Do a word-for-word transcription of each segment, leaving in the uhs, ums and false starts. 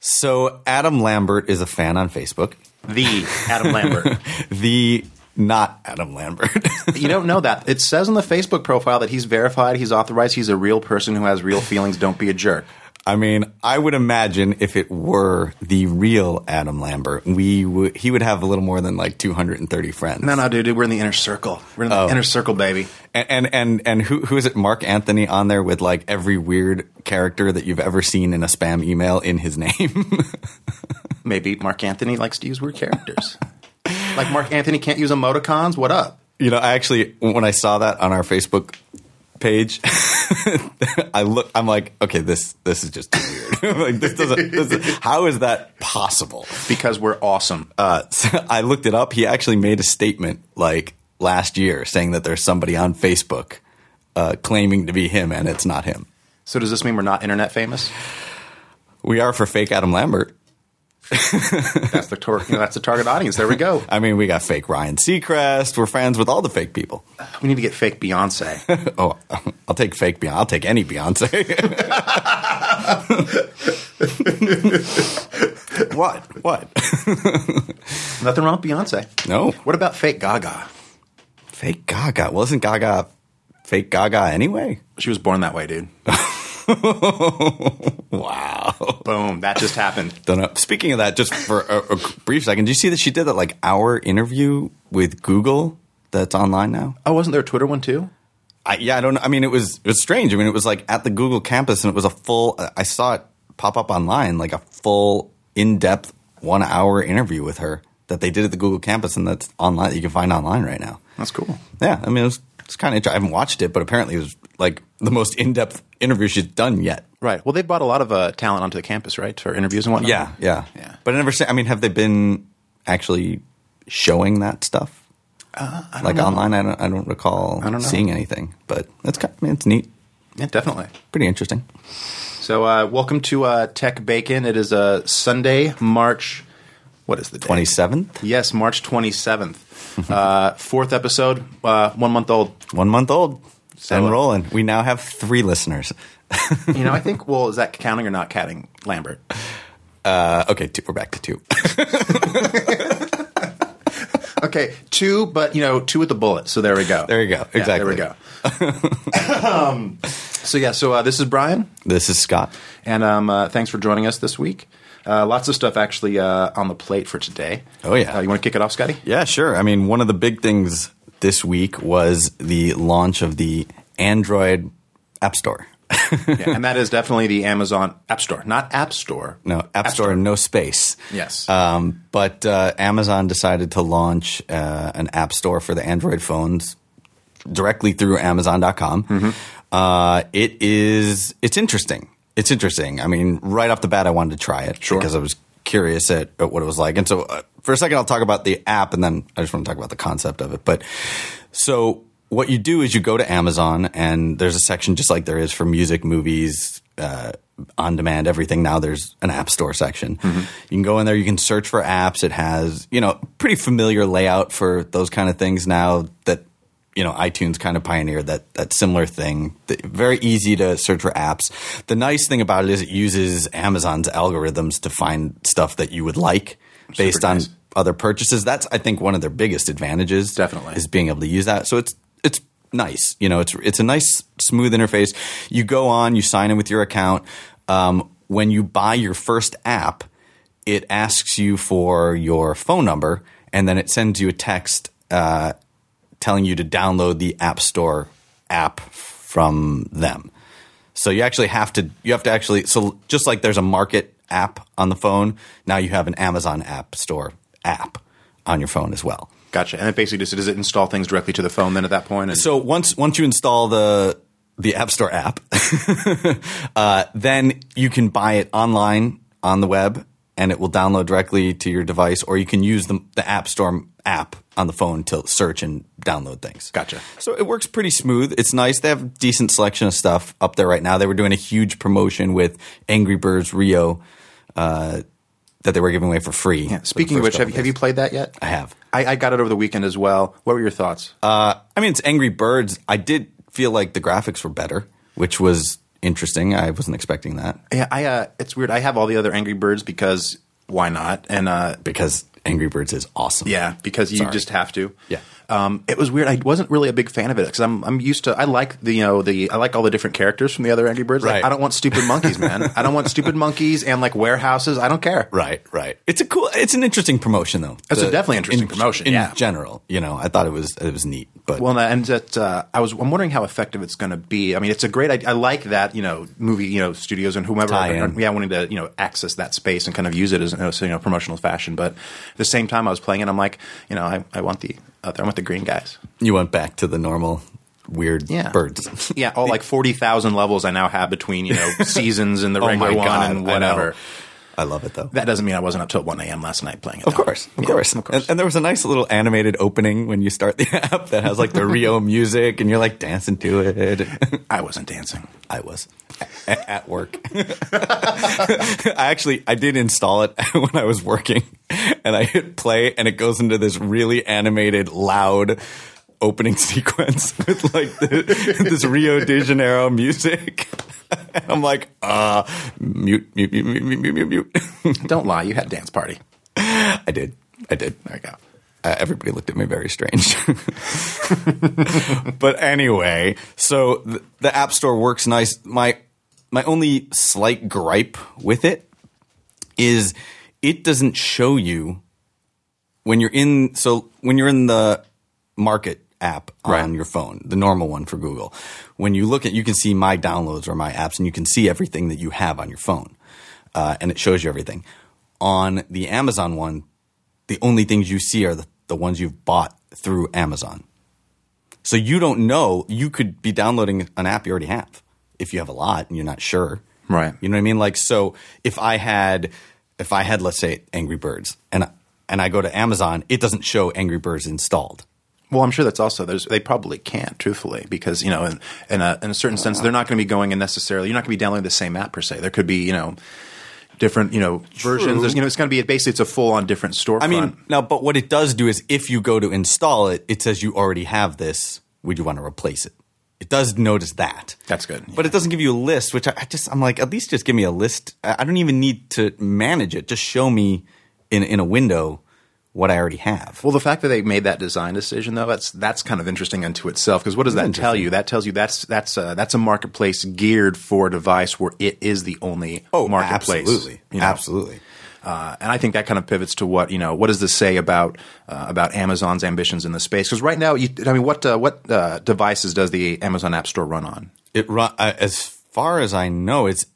So Adam Lambert is a fan on Facebook. The Adam Lambert. The not Adam Lambert. You don't know that. It says on the Facebook profile that he's verified, he's authorized, he's a real person who has real feelings. Don't be a jerk. I mean, I would imagine if it were the real Adam Lambert, we would he would have a little more than like two hundred thirty friends. No, no, dude, we're in the inner circle. We're in the oh. inner circle, baby. And and and, and who who is it? Mark Anthony on there with like every weird character that you've ever seen in a spam email in his name. Maybe Mark Anthony likes to use weird characters. Like Mark Anthony can't use emoticons. What up? You know, I actually when I saw that on our Facebook page, I look. I'm like, okay, this this is just weird. Like this doesn't. This is, how is that possible? Because we're awesome. Uh, so I looked it up. He actually made a statement like last year saying that there's somebody on Facebook uh, claiming to be him, and it's not him. So does this mean we're not internet famous? We are for fake Adam Lambert. That's the tar- you know, that's the target audience. There we go. I mean, we got fake Ryan Seacrest. We're friends with all the fake people. We need to get fake Beyonce. Oh, I'll take fake Beyonce. I'll take any Beyonce. What? What? Nothing wrong with Beyonce. No. What about fake Gaga? Fake Gaga? Wasn't Gaga fake Gaga anyway? She was born that way, dude. Wow. Boom. That just happened. Don't know. Speaking of that, just for a, a brief second, did you see that she did that like hour interview with Google that's online now? Oh, wasn't there a Twitter one too? I, yeah, I don't know. I mean, it was it was strange. I mean, it was like at the Google campus and it was a full – I saw it pop up online, like a full in-depth one-hour interview with her that they did at the Google campus and that's online. You can find online right now. That's cool. Yeah. I mean, it was it's kind of interesting. I haven't watched it, but apparently it was like the most in-depth interview she's done yet. Right. Well, they brought a lot of uh, talent onto the campus, right, for interviews and whatnot. Yeah, yeah, yeah. But I never say. I mean, have they been actually showing that stuff? Uh, I don't like know. online, I don't. I don't recall I don't know. seeing anything. But that's kind of, I mean, it's neat. Yeah, definitely. Pretty interesting. So, uh, welcome to uh, Tech Bacon. It is a uh, Sunday, March. What is the date? twenty-seventh? Yes, March twenty-seventh. uh, fourth episode, uh, one month old. One month old. So, and rolling. We now have three listeners. You know, I think, well, is that counting or not counting Lambert? Uh, okay, two, we're back to two. Okay, two, but, you know, two with the bullet. So there we go. There you go. Exactly. Yeah, there we go. um, so, yeah, so uh, this is Brian. This is Scott. And um, uh, thanks for joining us this week. Uh, lots of stuff actually uh, on the plate for today. Oh, yeah. Uh, you want to kick it off, Scotty? Yeah, sure. I mean, one of the big things this week was the launch of the Android App Store. Yeah, and that is definitely the Amazon App Store, not App Store. No, App, App Store, Store, no space. Yes. Um, but uh, Amazon decided to launch uh, an App Store for the Android phones directly through Amazon dot com. Mm-hmm. Uh, it is, it's interesting. It's interesting. I mean, right off the bat, I wanted to try it sure. because I was curious at, at what it was like. And so uh, for a second, I'll talk about the app and then I just want to talk about the concept of it. But so what you do is you go to Amazon and there's a section just like there is for music, movies, uh, on demand, everything. Now there's an app store section. Mm-hmm. You can go in there. You can search for apps. It has, you know, pretty familiar layout for those kind of things now that, you know, iTunes kind of pioneered that that similar thing. Very easy to search for apps. The nice thing about it is it uses Amazon's algorithms to find stuff that you would like based Super nice. on other purchases. That's, I think, one of their biggest advantages. Definitely. Is being able to use that. So it's it's nice. You know, it's it's a nice, smooth interface. You go on, you sign in with your account. Um, when you buy your first app, it asks you for your phone number, and then it sends you a text uh telling you to download the App Store app from them. So you actually have to you have to actually so just like there's a Market app on the phone, now you have an Amazon App Store app on your phone as well. Gotcha. And it basically just does it install things directly to the phone then at that point? And- so once once you install the the App Store app, uh, then you can buy it online on the web and it will download directly to your device, or you can use the, the App Store app on the phone to search and download things. Gotcha. So it works pretty smooth. It's nice. They have a decent selection of stuff up there right now. They were doing a huge promotion with Angry Birds Rio uh, that they were giving away for free. Yeah. Speaking of which, have, have you played that yet? I have. I, I got it over the weekend as well. What were your thoughts? Uh, I mean, it's Angry Birds. I did feel like the graphics were better, which was interesting. I wasn't expecting that. Yeah, I. Uh, it's weird. I have all the other Angry Birds because why not? And uh, Because Angry Birds is awesome. yeah, because you Sorry. just have to. Yeah. Um, it was weird. I wasn't really a big fan of it because I'm I'm used to. I like the you know the I like all the different characters from the other Angry Birds. Like, Right. I don't want stupid monkeys, man. I don't want stupid monkeys and like warehouses. I don't care. Right, right. It's a cool. It's an interesting promotion, though. It's a The- definitely interesting in, promotion, in yeah. general. You know, I thought it was it was neat, but Well, and that uh, I was I'm wondering how effective it's going to be. I mean, it's a great. I, I like that you know movie you know studios and whomever Tie-in. are, yeah wanting to you know access that space and kind of use it as you know, so, you know promotional fashion. But at the same time, I was playing it. I'm like, you know, I, I want the other. I want the green guys. you went back to the normal weird Yeah. birds. Yeah, all like forty thousand levels I now have between you know seasons and the Oh regular my one God, and I know. whatever. I love it though. That doesn't mean I wasn't up till one a.m. last night playing it. Of though. course, of Yeah, course. of course. And, and there was a nice little animated opening when you start the app that has like the Rio music, and you're like dancing to it. I wasn't dancing. I was a- at work. I actually I did install it when I was working, and I hit play, and it goes into this really animated, loud opening sequence with like the, this Rio de Janeiro music. And I'm like, uh, mute, mute, mute, mute, mute, mute, mute. Don't lie. You had a dance party. I did. I did. There you go. Uh, everybody looked at me very strange. But anyway, so the, the App Store works nice. My my only slight gripe with it is it doesn't show you when you're in. So when you're in the Market app on Right. your phone, the normal one for Google, when you look at, you can see my downloads or my apps, and you can see everything that you have on your phone, uh, and it shows you everything. On the Amazon one, the only things you see are the, the ones you've bought through Amazon. So you don't know. You could be downloading an app you already have if you have a lot and you're not sure. Right. You know what I mean? Like, so if I had, if I had, let's say, Angry Birds, and and I go to Amazon, it doesn't show Angry Birds installed. Well, I'm sure that's also there's they probably can't, truthfully, because you know, in, in a in a certain sense, they're not going to be going in necessarily. You're not going to be downloading the same app per se. There could be you know different you know versions. There's, you know, it's going to be basically it's a full on different storefront. I mean, now, but what it does do is if you go to install it, it says you already have this. Would you want to replace it? It does notice that. That's good. But it doesn't give you a list, which I, I just, I'm like, at least just give me a list. I I don't even need to manage it. Just show me in, in a window what I already have. Well, the fact that they made that design decision, though, that's that's kind of interesting unto itself. Because what does that tell you? That tells you that's that's a, that's a marketplace geared for a device where it is the only oh, marketplace. absolutely. you know? Absolutely. Uh, and I think that kind of pivots to what you know. What does this say about uh, about Amazon's ambitions in the space? Because right now, you, I mean, what uh, what uh, devices does the Amazon App Store run on? It run, uh, as far as I know, it's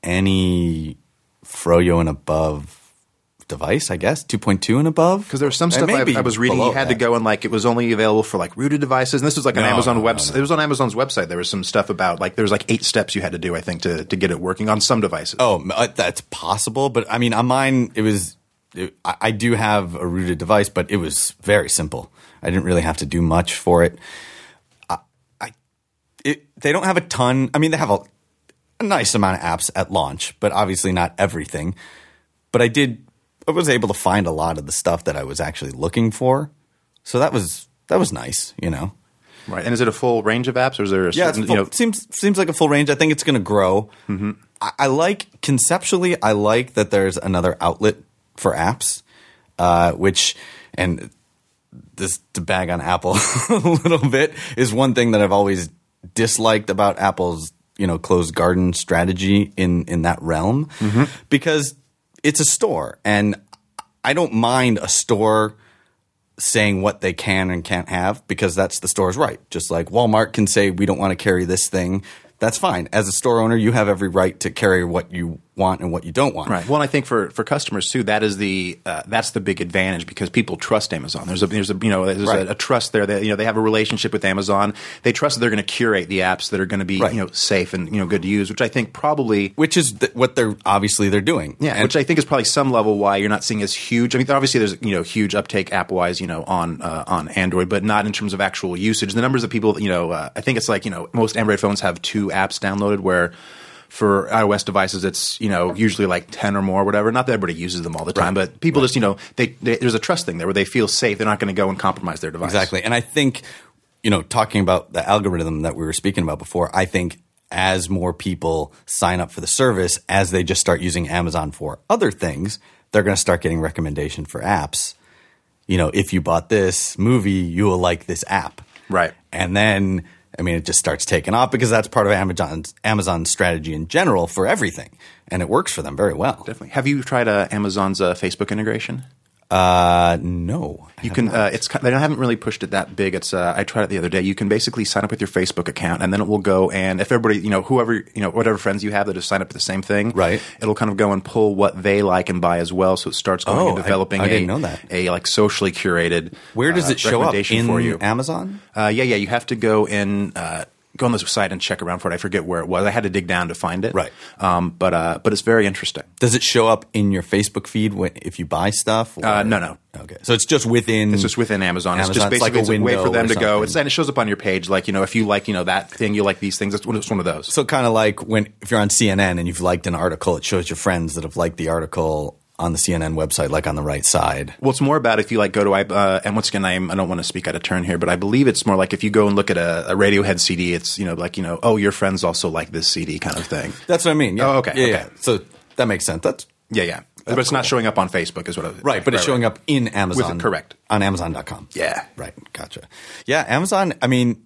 any Froyo and above device, I guess, two point two and above. Because there was some It stuff may I, be I was reading. below You had to that. go and like it was only available for like rooted devices. And this was like an No, Amazon no, no, website. no. It was on Amazon's website. There was some stuff about like there was like eight steps you had to do. I think to to get it working on some devices. Oh, uh, that's possible. But I mean, on mine, it was. It, I, I do have a rooted device, but it was very simple. I didn't really have to do much for it. I, I it, they don't have a ton. I mean, they have a, a nice amount of apps at launch, but obviously not everything. But I did. I was able to find a lot of the stuff that I was actually looking for. So that was that was nice, you know. Right. And is it a full range of apps, or is there a Yeah, it's certain, full, you know? seems seems like a full range. I think it's going to grow. Mm-hmm. I, I like conceptually. I like that there's another outlet for apps, uh, which and this to bag on Apple a little bit is one thing that I've always disliked about Apple's you know closed garden strategy in in that realm, mm-hmm. because it's a store, and I don't mind a store saying what they can and can't have, because that's the store's right. Just like Walmart can say, we don't want to carry this thing. That's fine. As a store owner, you have every right to carry what you want and what you don't want. Right. Well, and I think for, for customers too, that is the uh, that's the big advantage, because people trust Amazon. There's a there's a you know there's Right. a, a trust there that you know they have a relationship with Amazon. They trust that they're going to curate the apps that are going to be Right. you know safe and you know good to use, which I think probably Which is th- what they're obviously they're doing. yeah, And- which I think is probably some level why you're not seeing as huge. I mean, obviously there's you know huge uptake app wise you know on uh, on Android, but not in terms of actual usage. The numbers of people you know uh, I think it's like you know most Android phones have two apps downloaded, where for iOS devices, it's you know usually like ten or more, whatever. Not that everybody uses them all the time, Right. but people Right. just you know they, they there's a trust thing there where they feel safe. They're not going to go and compromise their device. Exactly. And I think, you know, talking about the algorithm that we were speaking about before, I think as more people sign up for the service, as they just start using Amazon for other things, they're going to start getting recommendation for apps. You know, if you bought this movie, you will like this app. Right. And then, I mean, it just starts taking off because that's part of Amazon's, Amazon's strategy in general for everything. And it works for them very well. Definitely. Have you tried uh, Amazon's uh, Facebook integration? Uh, no. You can. Uh, it's. They haven't really pushed it that big. It's. Uh, I tried it the other day. You can basically sign up with your Facebook account, and then it will go. And if everybody, you know, whoever, you know, whatever friends you have that have signed up for the same thing, right? It'll kind of go and pull what they like and buy as well. So it starts going oh, and developing. I, I didn't a, know that. A like socially curated. Where does uh, it show up in for you. Amazon? Uh, yeah, yeah. You have to go in. Uh, Go on this site and check around for it. I forget where it was. I had to dig down to find it. Right. Um, but uh, but it's very interesting. Does it show up in your Facebook feed when, if you buy stuff? Or? Uh, no, no. Okay. So it's just within. It's just within Amazon. Amazon. It's just basically it's like a, it's a way for them to go. something. It's and it shows up on your page. Like, you know, if you like, you know, that thing, you like these things. It's one, it's one of those. So kind of like when if you're on C N N and you've liked an article, it shows your friends that have liked the article on the C N N website, like on the right side. Well, it's more about if you like go to uh, and once again, I'm, I don't want to speak out of turn here, but I believe it's more like if you go and look at a, a Radiohead C D, it's, you know, like, you know, oh, your friends also like this C D kind of thing. That's what I mean. Yeah. Oh, okay. Yeah, okay. yeah. So that makes sense. That's yeah, yeah. But it's cool. not showing up on Facebook, is what I was right. But right, it's showing right. up in Amazon. With, correct on Amazon dot com. Yeah. Right. Gotcha. Yeah. Amazon. I mean,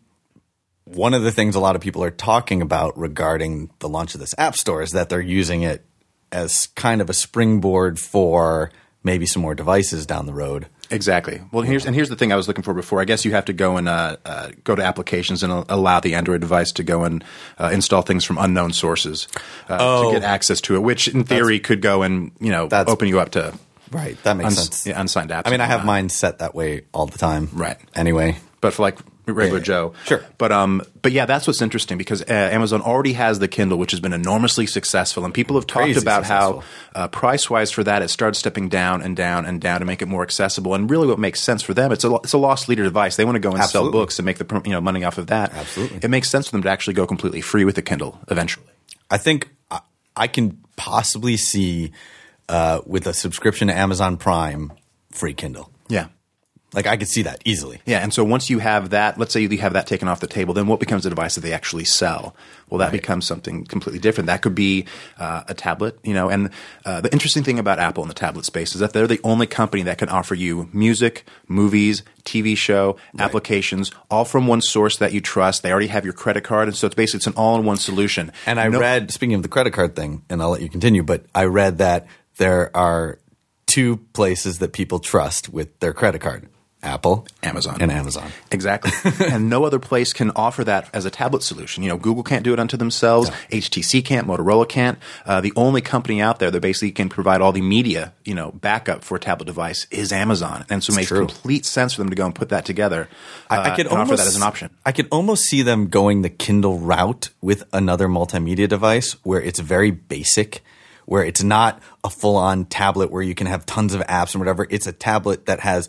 one of the things a lot of people are talking about regarding the launch of this app store is that they're using it as kind of a springboard for maybe some more devices down the road. Exactly. Well, here's and here's the thing I was looking for before. I guess you have to go and uh, uh, go to applications and allow the Android device to go and uh, install things from unknown sources uh, oh, to get access to it, which in theory could go and you know open you up to right. That makes uns- sense. Yeah, unsigned apps. I mean, I have whatnot. mine set that way all the time. Right. Anyway, but for like regular Yeah, Joe, sure. But um, but yeah, that's what's interesting because uh, Amazon already has the Kindle, which has been enormously successful, and people have talked Crazy about successful. how uh, price wise for that it started stepping down and down and down to make it more accessible. And really, what makes sense for them, it's a it's a loss leader device. They want to go and Absolutely. sell books and make the you know money off of that. Absolutely, it makes sense for them to actually go completely free with the Kindle eventually. I think I, I can possibly see uh, with a subscription to Amazon Prime, free Kindle. Yeah. Like I could see that easily. Yeah, and so once you have that, let's say you have that taken off the table, then what becomes the device that they actually sell? Well, that right. becomes something completely different. That could be uh, a tablet, you know. And uh, the interesting thing about Apple in the tablet space is that they're the only company that can offer you music, movies, T V show, right. applications, all from one source that you trust. They already have your credit card, and so it's basically it's an all-in-one solution. And I no- read, speaking of the credit card thing, and I'll let you continue, but I read that there are two places that people trust with their credit card. Apple, Amazon. and Amazon. Exactly. And no other place can offer that as a tablet solution. You know, Google can't do it unto themselves. No. H T C can't. Motorola can't. Uh, the only company out there that basically can provide all the media, you know, backup for a tablet device is Amazon. And so it makes true. complete sense for them to go and put that together uh, I, I could and almost, offer that as an option. I could almost see them going the Kindle route with another multimedia device where it's very basic, where it's not a full-on tablet where you can have tons of apps and whatever. It's a tablet that has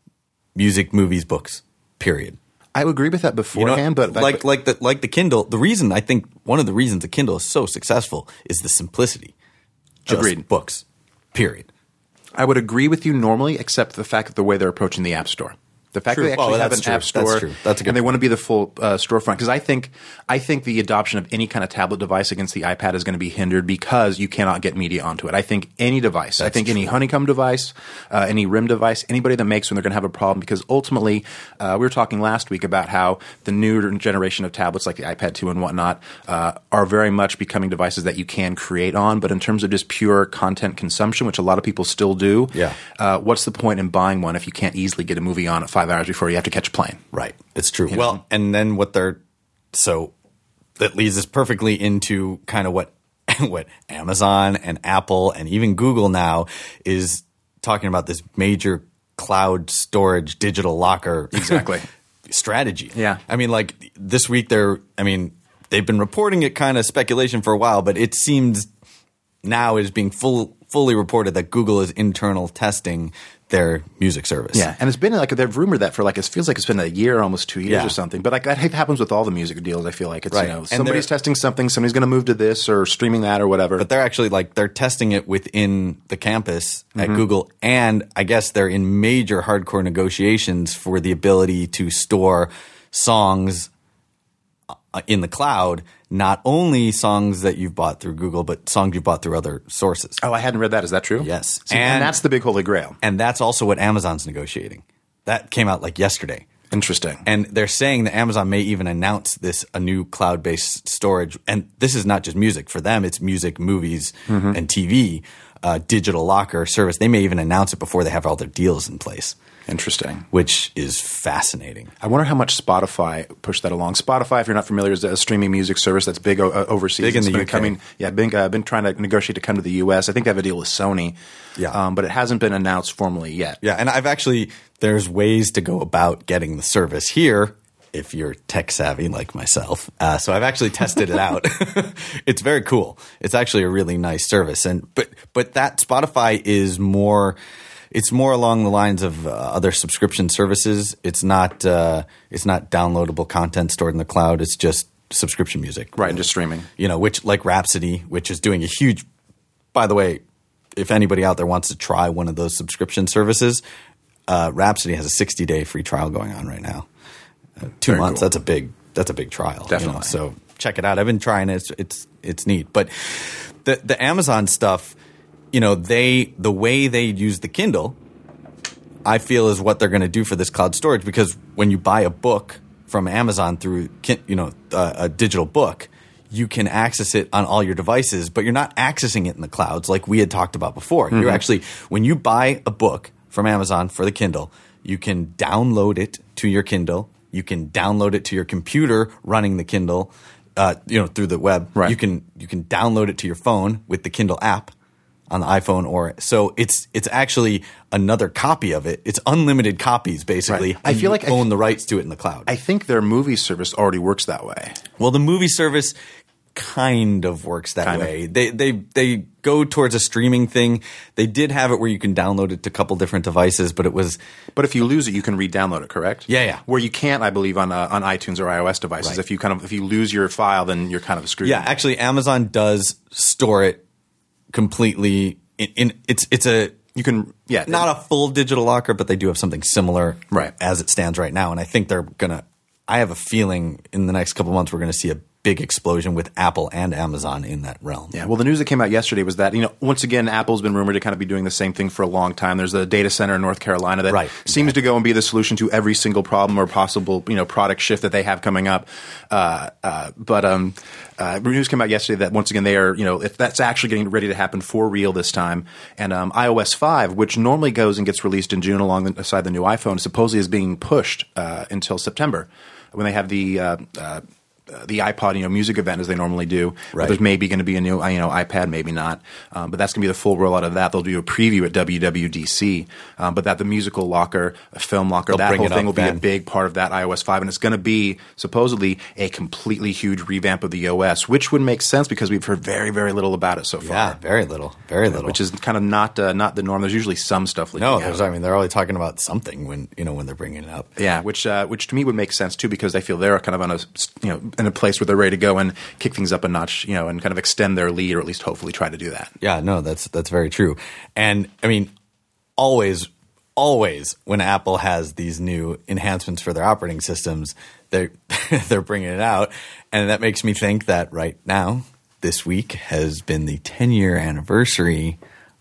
music, movies, books, period. I would agree with that beforehand, you know, but like but, like the like the Kindle, the reason I think one of the reasons the Kindle is so successful is the simplicity. Just Agreed. Books, period. I would agree with you normally, except the fact that the way they're approaching the App Store. The fact True. that they actually Oh, have that's an true. app store, That's true. That's a good and they point. want to be the full uh, storefront. Because I think, I think the adoption of any kind of tablet device against the iPad is going to be hindered because you cannot get media onto it. I think any device, That's I think true. any Honeycomb device, uh, any R I M device, anybody that makes one, they're going to have a problem because ultimately, uh, we were talking last week about how the new generation of tablets like the iPad two and whatnot uh, are very much becoming devices that you can create on. But in terms of just pure content consumption, which a lot of people still do, Yeah. uh, what's the point in buying one if you can't easily get a movie on at five hours before you have to catch a plane? Right. It's true. You well, know? and then what they're so that leads us perfectly into kind of what what Amazon and Apple and even Google now is talking about this major cloud storage digital locker Exactly. strategy. Yeah. I mean, like this week they're I mean, they've been reporting it kind of speculation for a while, but it seems now is being full fully reported that Google is internal testing their music service. Yeah, and it's been like they've rumored that for like it feels like it's been a year, almost two years Yeah. or something. But like that happens with all the music deals. I feel like it's Right. you know And somebody's they're- testing something, somebody's going to move to this or streaming that or whatever. But they're actually like they're testing it within the campus at Mm-hmm. Google, and I guess they're in major hardcore negotiations for the ability to store songs uh, in the cloud, not only songs that you've bought through Google, but songs you've bought through other sources. Oh, I hadn't read that. Is that true? Yes. See, and, and that's the big holy grail. And that's also what Amazon's negotiating. That came out like yesterday. Interesting. And they're saying that Amazon may even announce this, a new cloud-based storage. And this is not just music. For them, it's music, movies, mm-hmm. and T V, uh, digital locker service. They may even announce it before they have all their deals in place. Interesting. Which is fascinating. I wonder how much Spotify pushed that along. Spotify, if you're not familiar, is a streaming music service that's big uh, overseas. Big in it's the been U K. Coming, yeah, been, uh, been trying to negotiate to come to the U S. I think they have a deal with Sony. Yeah. Um, but it hasn't been announced formally yet. Yeah, and I've actually – there's ways to go about getting the service here if you're tech savvy like myself. Uh, so I've actually tested it out. It's very cool. It's actually a really nice service. And but but that Spotify is more – it's more along the lines of uh, other subscription services. It's not uh, it's not downloadable content stored in the cloud. It's just subscription music. Right, and just streaming. You know, which like Rhapsody, which is doing a huge – by the way, if anybody out there wants to try one of those subscription services, uh, Rhapsody has a sixty-day free trial going on right now. Uh, two Very months, cool. that's a big that's a big trial. Definitely. You know? So check it out. I've been trying it. It's it's, it's neat. But the the Amazon stuff – you know, they the way they use the Kindle, I feel is what they're going to do for this cloud storage, because when you buy a book from Amazon through, you know, uh, a digital book, you can access it on all your devices, but you're not accessing it in the clouds like we had talked about before. Mm-hmm. You're actually, when you buy a book from Amazon for the Kindle, you can download it to your Kindle. You can download it to your computer running the Kindle, uh, you know, through the web. Right. You can you can download it to your phone with the Kindle app on the iPhone, or so it's it's actually another copy of it. It's unlimited copies, basically. Right. I feel like you own I, the rights to it in the cloud. I think their movie service already works that way. Well, the movie service kind of works that kind way. Of. They they they go towards a streaming thing. They did have it where you can download it to a couple different devices, but it was. But if you lose it, you can re-download it, correct? Yeah, yeah. Where you can't, I believe, on uh, on iTunes or iOS devices. Right. If you kind of if you lose your file, then you're kind of screwed. Yeah, actually, Amazon does store it completely. In, in it's it's a you can yeah not a full digital locker, but they do have something similar right. as it stands right now, and I think they're gonna. I have a feeling in the next couple of months we're going to see a big explosion with Apple and Amazon in that realm. Yeah, well, the news that came out yesterday was that, you know, once again, Apple's been rumored to kind of be doing the same thing for a long time. There's a data center in North Carolina that right, seems exactly. to go and be the solution to every single problem or possible, you know, product shift that they have coming up. Uh, uh, but um, uh, news came out yesterday that once again they are, you know, if that's actually getting ready to happen for real this time. And um, iOS five, which normally goes and gets released in June alongside the new iPhone, supposedly is being pushed uh, until September when they have the uh, uh, Uh, the iPod, you know, music event as they normally do. Right. There's maybe going to be a new, you know, iPad, maybe not. Um, but that's going to be the full rollout of that. They'll do a preview at W W D C. Um, but that the musical locker, a film locker, They'll that whole thing will then. be a big part of that iOS five. And it's going to be supposedly a completely huge revamp of the O S, which would make sense because we've heard very, very little about it so far. Yeah, very little, very little. Which is kind of not uh, not the norm. There's usually some stuff leaking no, out. there's, I mean, they're always talking about something when you know when they're bringing it up. Yeah, which uh, which to me would make sense too, because they feel they're kind of on a you know in a place where they're ready to go and kick things up a notch, you know, and kind of extend their lead, or at least hopefully try to do that. Yeah, no, that's that's very true. And I mean, always, always when Apple has these new enhancements for their operating systems, they're they're bringing it out, and that makes me think that right now, this week has been the ten year anniversary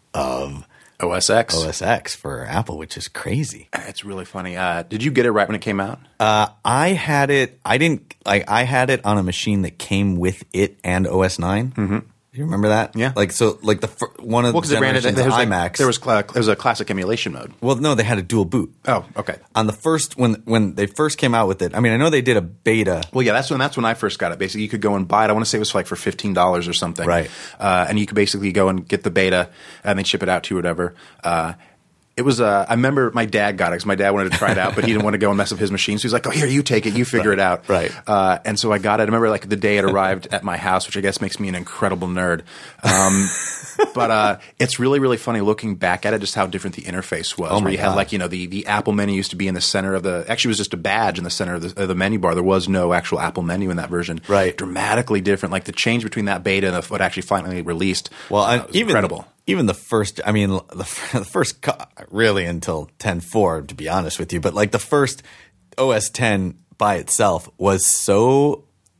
of O S X. O S X for Apple, which is crazy. It's really funny. Uh, did you get it right when it came out? Uh, I had it. I didn't like. I had it on a machine that came with it and O S nine. Mm-hmm. Do you remember that? Yeah. Like so, like the fir- one of Well, the because they ran it. generations There was, of like, iMacs. there was cl- there was a classic emulation mode. well, no, they had a dual boot. Oh, okay. On the first when when they first came out with it. I mean, I know they did a beta. Well, yeah, that's when that's when I first got it. Basically, you could go and buy it. I want to say it was like for fifteen dollars or something, Right. Uh, and you could basically go and get the beta, and they ship it out to you, or whatever. Uh, It was. Uh, I remember my dad got it because my dad wanted to try it out, but he didn't want to go and mess up his machine. So he's like, "Oh, here, you take it, you figure right, it out." Right. Uh, and so I got it. I remember like the day it arrived at my house, which I guess makes me an incredible nerd. Um, but uh, it's really, really funny looking back at it, just how different the interface was. Oh my where you had God. like you know the the Apple menu used to be in the center of the. Actually, it was just a badge in the center of the, of the menu bar. There was no actual Apple menu in that version. Right. Dramatically different. Like the change between that beta and the, what actually finally released. Well, uh, and was even incredible. even the first. I mean, the, the first co- really until ten point four, to be honest with you. But like the first O S ten by itself was so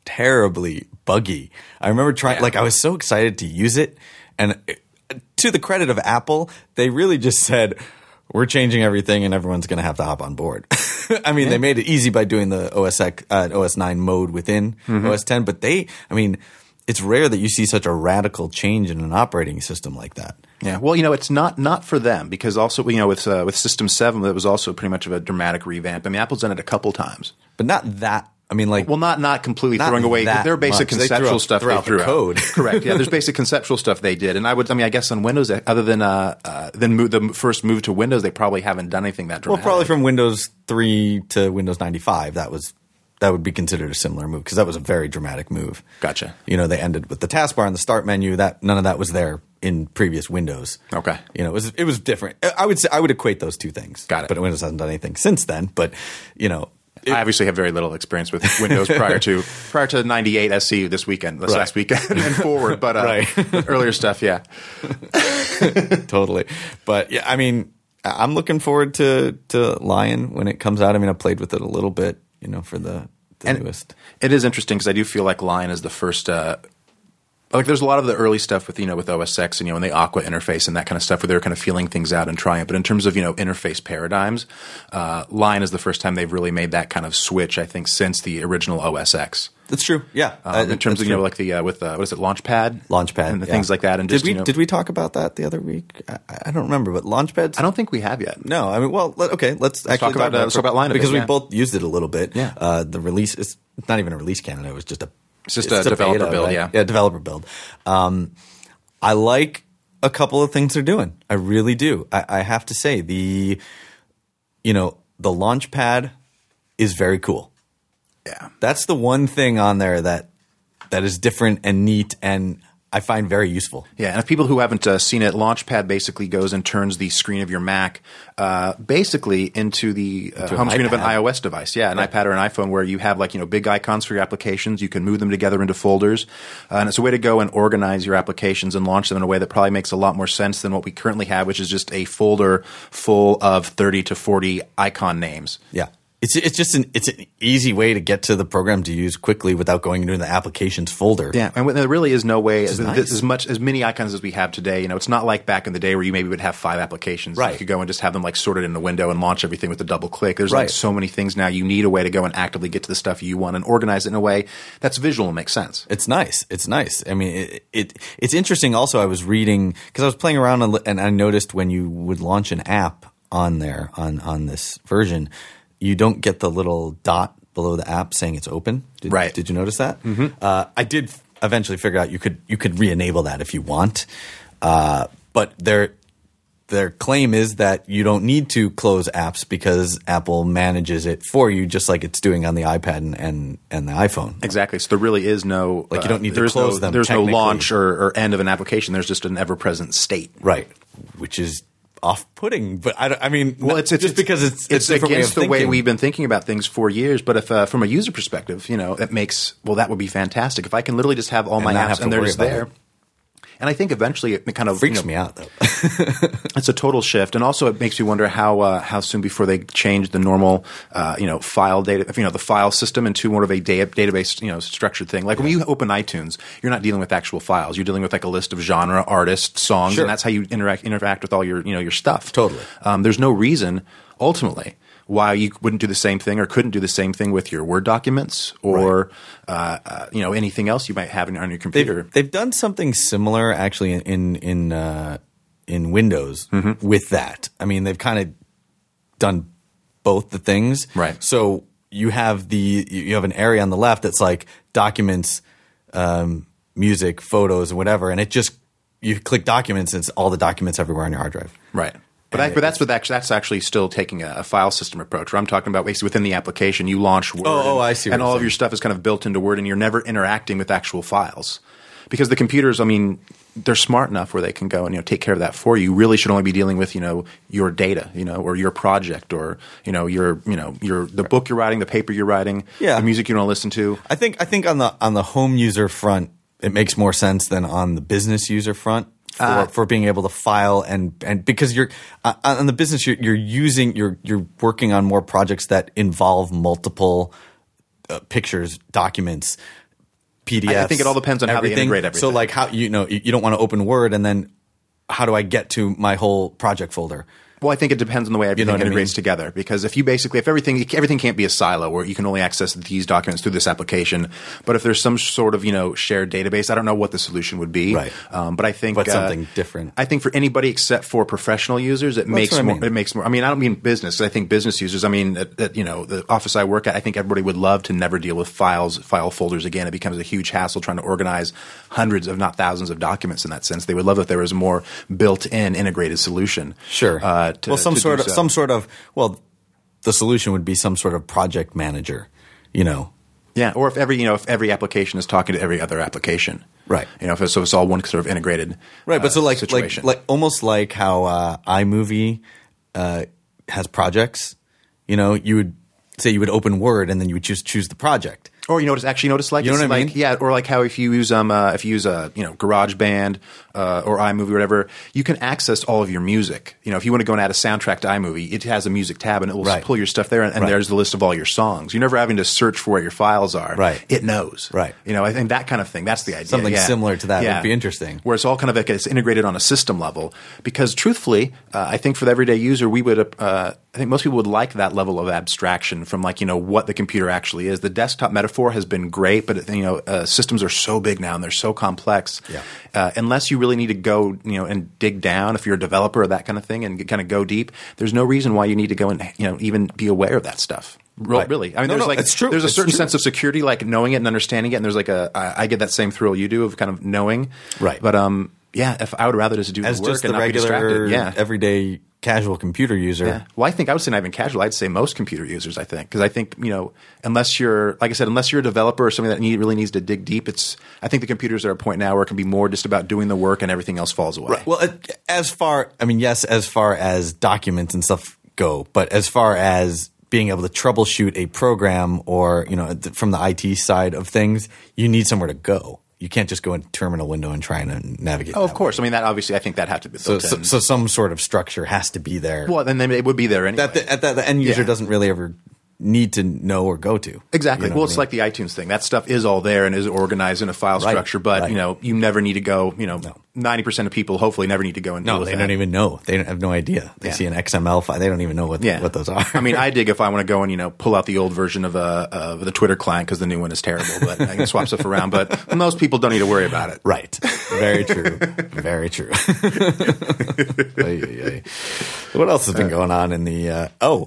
terribly buggy. I remember trying, Yeah. like, I was so excited to use it, and it, to the credit of Apple, they really just said, we're changing everything and everyone's going to have to hop on board. I mean, yeah. they made it easy by doing the O S X, uh, O S nine mode within mm-hmm. O S ten, but they, I mean, it's rare that you see such a radical change in an operating system like that. Yeah, well, you know, it's not not for them because also, you know, with uh, with System seven, it was also pretty much of a dramatic revamp. I mean, Apple's done it a couple times, but not that. I mean, like, well, not not completely not throwing away their basic much. conceptual they stuff threw they out threw the out. code. Correct. Yeah, there's basic conceptual stuff they did, and I would, I mean, I guess on Windows, other than uh, uh than move, the first move to Windows, they probably haven't done anything that dramatic. Well, probably from Windows three to Windows ninety-five, that was that would be considered a similar move because that was a very dramatic move. Gotcha. You know, they ended with the taskbar and the start menu. That none of that was there in previous Windows. Okay. You know, it was it was different. I would say I would equate those two things. Got it. But Windows hasn't done anything since then. But you know. It, I obviously have very little experience with Windows prior to prior to ninety-eight S C this weekend, this right. last weekend, and forward. But uh, right. earlier stuff, yeah, totally. But yeah, I mean, I'm looking forward to to Lion when it comes out. I mean, I played with it a little bit, you know, for the, the and newest. It is interesting because I do feel like Lion is the first. Uh, Like there's a lot of the early stuff with you know with O S X and you know and the Aqua interface and that kind of stuff where they're kind of feeling things out and trying it. But in terms of you know interface paradigms, uh, Lion is the first time they've really made that kind of switch. I think since the original O S X. That's true. Yeah. Um, in terms of you know like the uh, with uh, what is it Launchpad, Launchpad, and the yeah. things like that. And just, did we you know, did we talk about that the other week? I, I don't remember, but Launchpads. I don't think we have yet. No, I mean, well, let, okay, let's, let's actually talk about, talk about, uh, let's talk about Lion a because bit, we yeah. both used it a little bit. Yeah. Uh, the release is not even a release candidate; it was just a It's just a developer beta, build, right? yeah. Yeah, developer build. Um, I like a couple of things they're doing. I really do. I, I have to say the, you know, the Launchpad is very cool. Yeah, that's the one thing on there that that is different and neat and I find very useful. Yeah, and if people who haven't uh, seen it, Launchpad basically goes and turns the screen of your Mac uh, basically into the uh, into home screen iPad. of an iOS device. Yeah, an right. iPad or an iPhone where you have like you know big icons for your applications. You can move them together into folders, uh, and it's a way to go and organize your applications and launch them in a way that probably makes a lot more sense than what we currently have, which is just a folder full of thirty to forty icon names. Yeah. It's it's just an it's an easy way to get to the program to use quickly without going into the applications folder. Yeah, and there really is no way as, nice. as much as many icons as we have today. You know, it's not like back in the day where you maybe would have five applications. Right. You could go and just have them like sorted in the window and launch everything with a double click. There's Right. like so many things now. You need a way to go and actively get to the stuff you want and organize it in a way that's visual and makes sense. It's nice. It's nice. I mean, it, it it's interesting. Also, I was reading because I was playing around and, and I noticed when you would launch an app on there on on this version, you don't get the little dot below the app saying it's open. Did, right. Did you notice that? Mm-hmm. Uh, I did eventually figure out you could you could re-enable that if you want. Uh, but their their claim is that you don't need to close apps because Apple manages it for you just like it's doing on the iPad and, and, and the iPhone. Exactly. So there really is no like you don't need uh, to there's close no, them. There's no launch or, or end of an application. There's just an ever-present state. Right. Which is off-putting, but I, I mean, well, it's, it's just it's, because it's it's, it's a different against way the of way thinking. we've been thinking about things for years. But if uh, from a user perspective, you know, it makes well that would be fantastic if I can literally just have all And my not apps have to and they're worry just about there. it. And I think eventually it kind of freaks you know, me out though. It's a total shift, and also it makes me wonder how uh, how soon before they change the normal uh, you know file data you know the file system into more of a da- database you know structured thing. Like when you open iTunes, you're not dealing with actual files. You're dealing with like a list of genre, artists, songs, Sure. and that's how you interact interact with all your you know your stuff. Totally. Um, there's no reason ultimately why you wouldn't do the same thing or couldn't do the same thing with your Word documents or uh, uh, you know anything else you might have in, on your computer. They've, they've done something similar actually in in in, uh, in Windows Mm-hmm. with that. I mean, they've kind of done both the things. Right. So you have the you have an area on the left that's like documents, um, music, photos, and whatever, and it just you click documents and it's all the documents everywhere on your hard drive. Right. But, I, but that's what actually, that's actually still taking a, a file system approach. Where I'm talking about basically within the application, you launch Word, Oh, and, oh, I see what and you're all of saying. your stuff is kind of built into Word, and you're never interacting with actual files because the computers, I mean, they're smart enough where they can go and you know take care of that for you. You really should only be dealing with you know your data, you know, or your project, or you know your you know your the book you're writing, the paper you're writing, Yeah. the music you want to listen to. I think I think on the on the home user front, it makes more sense than on the business user front. For, Uh, for being able to file and and because you're uh, on the business you're, you're using you're you're working on more projects that involve multiple uh, pictures, documents, P D Fs. I think it all depends on how they everything. integrate everything. So like how you know you, you don't want to open Word and then how do I get to my whole project folder? Well, I think it depends on the way everything know what I integrates mean? together. Because if you basically, if everything, everything can't be a silo where you can only access these documents through this application. But if there's some sort of, you know, shared database, I don't know what the solution would be. Right. Um, but I think But uh, something different. I think for anybody except for professional users, it makes what I more. mean. It makes more. I mean, I don't mean business. I think business users. I mean, at, at, you know, the office I work at, I think everybody would love to never deal with files, file folders again. It becomes a huge hassle trying to organize hundreds, if not thousands, of documents in that sense. They would love if there was a more built-in integrated solution. Sure. Uh, to, well, some to sort do of so. some sort of well, the solution would be some sort of project manager. You know. Yeah, or if every you know if every application is talking to every other application, Right. You know, if it's, so it's all one sort of integrated, Right, but uh, so like, like situation. like almost like how uh, iMovie uh, has projects. You know, you would say you would open Word and then you would just choose the project. Or you notice actually notice like You know it's what I like mean? yeah, or like how if you use um uh, if you use a you know GarageBand uh, or iMovie or whatever, you can access all of your music. You know, if you want to go and add a soundtrack to iMovie, it has a music tab and it will Right. pull your stuff there, and, and Right. there's the list of all your songs. You're never having to search for where your files are. Right. It knows. Right. You know, I think that kind of thing. That's the idea. Something yeah. similar to that Yeah. would be interesting. Where it's all kind of like it's integrated on a system level. Because truthfully, uh, I think for the everyday user, we would. Uh, I think most people would like that level of abstraction from like you know what the computer actually is. The desktop metaphor has been great, but you know uh, systems are so big now and they're so complex. Yeah. Uh, unless you really need to go you know and dig down, if you're a developer or that kind of thing, and kind of go deep, there's no reason why you need to go and you know even be aware of that stuff. Real, Right. Really, I mean, No, there's no, like it's true. there's a It's certain true. sense of security, like knowing it and understanding it, and there's like a I, I get that same thrill you do of kind of knowing. Right. But um, yeah, if I would rather just do As the work just and the not be regular, distracted. Yeah. everyday, casual computer user. Yeah. Well, I think I would say not even casual. I'd say most computer users. I think because I think you know, unless you're like I said, unless you're a developer or somebody that need, really needs to dig deep, it's. I think the computers are at a point now where it can be more just about doing the work and everything else falls away. Right. Well, it- as far, I mean, yes, as far as documents and stuff go, but as far as being able to troubleshoot a program or, you know, th- from the I T side of things, you need somewhere to go. You can't just go into terminal window and try and navigate. Oh, of that course. I mean, that obviously, I think that had to be So, built so, in. so some sort of structure has to be there. well, then it would be there anyway. that the, at that the end user Yeah. doesn't really ever need to know or go to. Exactly. You know well, what it's I mean? like the iTunes thing. That stuff is all there and is organized in a file Right. structure, but Right. you know, you never need to go. You know, No. ninety percent of people hopefully never need to go and deal No, with they that. don't even know. They don't have no idea. They Yeah. see an X M L file. They don't even know what Yeah. what those are. I mean, I dig if I want to go and you know pull out the old version of uh, of the Twitter client because the new one is terrible, but I can swap stuff around. But most people don't need to worry about it. Right. Very true. Very true. Ay, ay, ay. What else has been going on in the uh, oh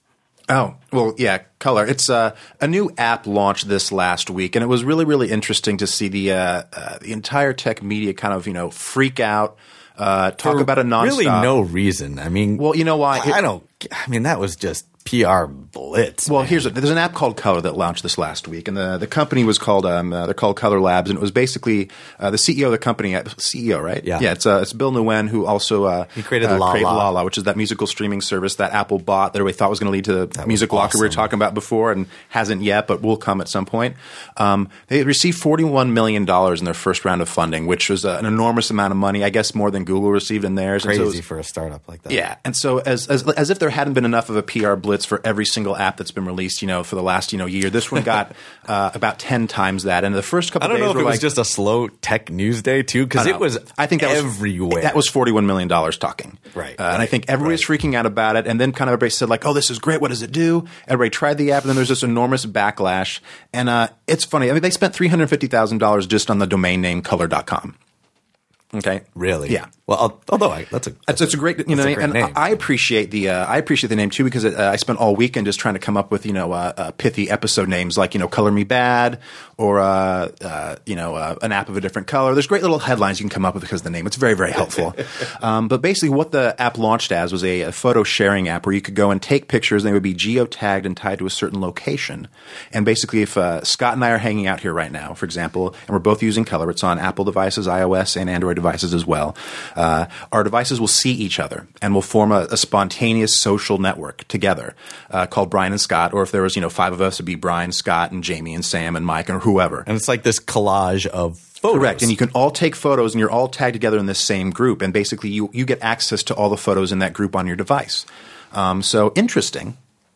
Oh, well, yeah, Color. It's uh, a new app launched this last week, and it was really, really interesting to see the uh, uh, the entire tech media kind of, you know, freak out, uh, talk for about a nonstop. really no reason. I mean, Well, you know why? I, I don't. I mean, that was just P R blitz. Well, man. here's a, there's an app called Color that launched this last week, and the, the company was called um, uh, they're called Color Labs, and it was basically uh, the C E O of the company, uh, C E O, right? Yeah. yeah. It's uh, it's Bill Nguyen who also uh, He created uh, Lala. Lala, which is that musical streaming service that Apple bought that everybody thought was going to lead to the was music locker we were awesome. talking about before, and hasn't yet, but will come at some point. Um, they received forty-one million dollars in their first round of funding, which was uh, an enormous amount of money. I guess more than Google received in theirs. And so it crazy was- for a startup like that. yeah, and so as, as as if there hadn't been enough of a P R blitz for every single app that's been released, you know, for the last you know year, this one got uh, about ten times that. And the first couple I don't days know if were it was like, just a slow tech news day too, because I it don't was. know. I think that was everywhere. That was forty-one million dollars talking, Right, Uh, and I right, think everybody was freaking out about it. And then kind of everybody said like, "Oh, this is great. What does it do?" Everybody tried the app, and then there's this enormous backlash. And uh, it's funny. I mean, they spent three hundred fifty thousand dollars just on the domain name color dot com. Okay, really. Yeah. Well, I'll, although I, that's a It's, it's a great, you know, That's a great and name. I appreciate the uh, I appreciate the name too because it, uh, I spent all weekend just trying to come up with you know uh, uh, pithy episode names like you know Color Me Bad or uh, uh, you know uh, an app of a different color. There's great little headlines you can come up with because of the name. It's very very helpful. um, but basically, what the app launched as was a, a photo sharing app where you could go and take pictures and they would be geotagged and tied to a certain location. And basically, if uh, Scott and I are hanging out here right now, for example, and we're both using Color, it's on Apple devices, iOS, and Android devices as well. Uh, our devices will see each other and will form a, a spontaneous social network together uh, called Brian and Scott. Or if there was, you know, five of us, it'd be Brian, Scott, and Jamie, and Sam, and Mike, or whoever. and it's like this collage of photos. Correct. And you can all take photos and you're all tagged together in this same group. And basically you, you get access to all the photos in that group on your device. Um, so interesting.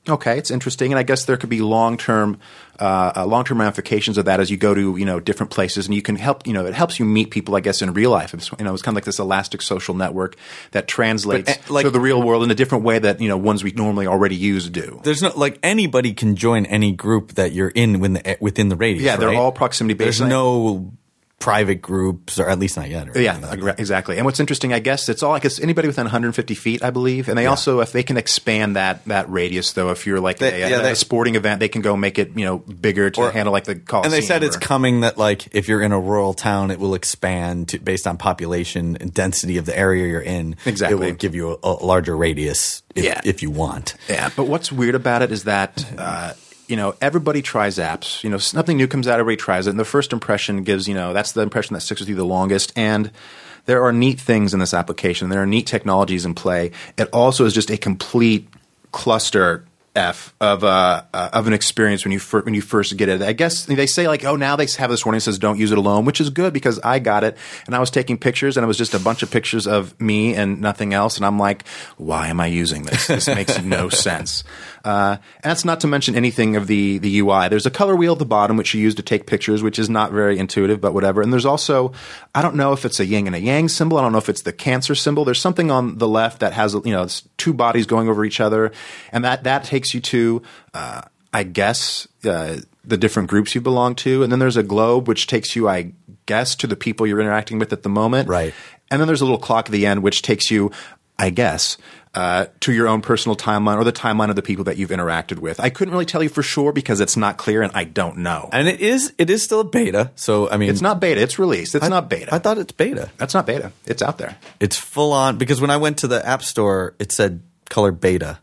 Okay, it's interesting, and I guess there could be long term, uh, uh, long term ramifications of that as you go to you know different places, and you can help you know it helps you meet people, I guess, in real life. It's, you know, it's kind of like this elastic social network that translates But, uh, like- to the real world in a different way that you know ones we normally already use do. There's no like anybody can join any group that you're in within the, within the radius. Yeah, they're right? all proximity based. There's no private groups, or at least not yet. Or Yeah, anything like that. exactly. And what's interesting, I guess, it's all I guess anybody within one hundred fifty feet, I believe. And they also, if they can expand that that radius, though, if you're like They- a, yeah, a, they- a sporting event, they can go make it you know bigger to Or- handle like the Coliseum. And they said it's or- coming that like if you're in a rural town, it will expand to, based on population and density of the area you're in. Exactly. It will give you a, a larger radius if, Yeah. if you want. Yeah, but what's weird about it is that uh, you know everybody tries apps. You know, something new comes out, everybody tries it, and the first impression gives you know that's the impression that sticks with you the longest. And there are neat things in this application. There are neat technologies in play. It also is just a complete cluster F of uh, uh, of an experience when you fir- when you first get it. I guess they say like, oh, now they have this warning that says don't use it alone, which is good because I got it and I was taking pictures and it was just a bunch of pictures of me and nothing else, and I'm like, why am I using this? This makes no sense. Uh, and that's not to mention anything of the the U I. There's a color wheel at the bottom which you use to take pictures, which is not very intuitive, but whatever. And there's also, I don't know if it's a yin and a yang symbol. I don't know if it's the Cancer symbol. There's something on the left that has you know it's two bodies going over each other, and that that takes you to, uh, I guess, uh, the different groups you belong to. And then there's a globe, which takes you, I guess, to the people you're interacting with at the moment. Right. And then there's a little clock at the end, which takes you, I guess, uh, to your own personal timeline or the timeline of the people that you've interacted with. I couldn't really tell you for sure because it's not clear and I don't know. And it is it is still a beta. So I mean, It's not beta. It's released. It's I, not beta. I thought it's beta. That's not beta. It's out there. It's full on because when I went to the App Store, it said color beta.